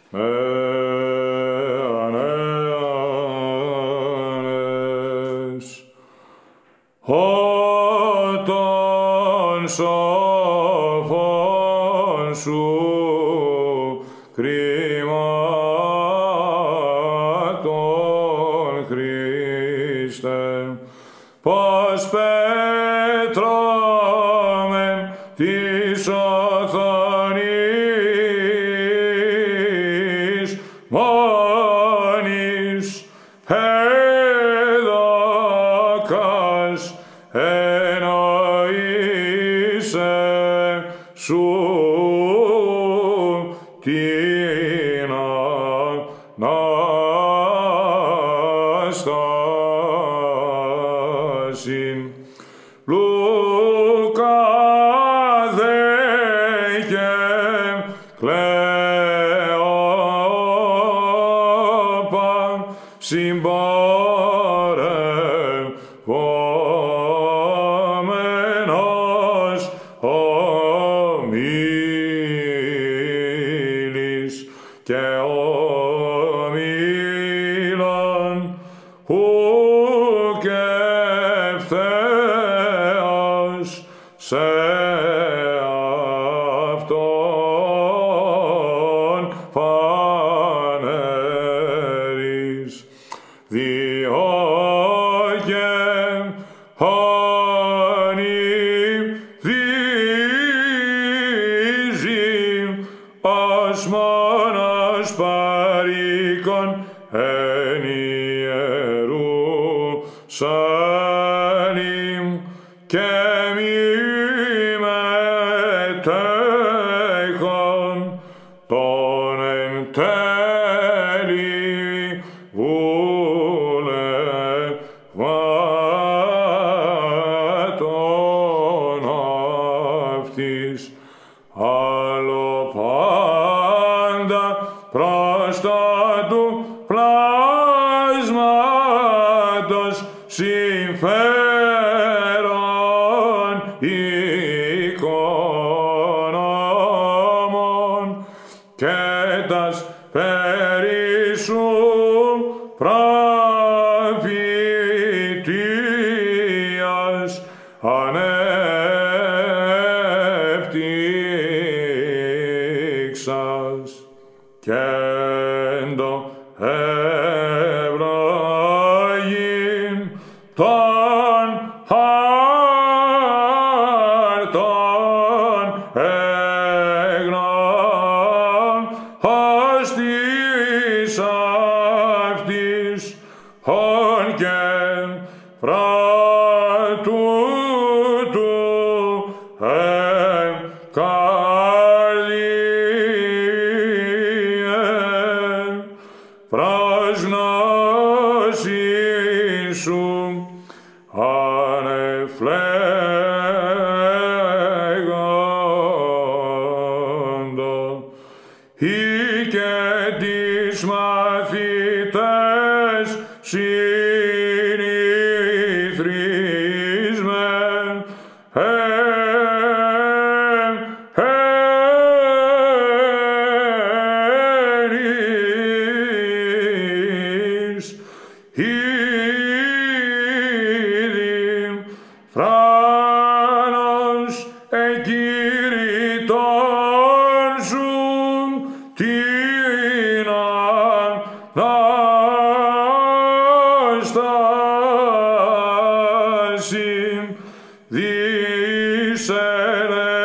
Των σοφών σου κρίματον, Χριστέ, πως πέτρωμεν της οθονής μόνης εδωκάς εννοείσαι σου την Ανάσταση. Λουκά δε και Κλεόπα συμπορευόμενος ομίλης και ομίλων ουκ ευθέως σε αυτόν φανέρης, διόκε ονειδίζει ως μόνος παροίκον εν Ιερουσαλήμ και μη μετέχον τον εν τέλει βουλευμάτων αυτής, άλλο πάντα προς το του πλάσματος συμφέρον οικονόμων και τας περί σου προφητείας ανέπτυξας και το ευλογήν των χάρτων έγνων ως της αυτής ον και φρατούτου προς γνώση σου ανεφλέγοντο ή και τις μαθητές συνηθρίσμεν ήδη φράνος εγκήρυτον σου την Ανάσταση δισερε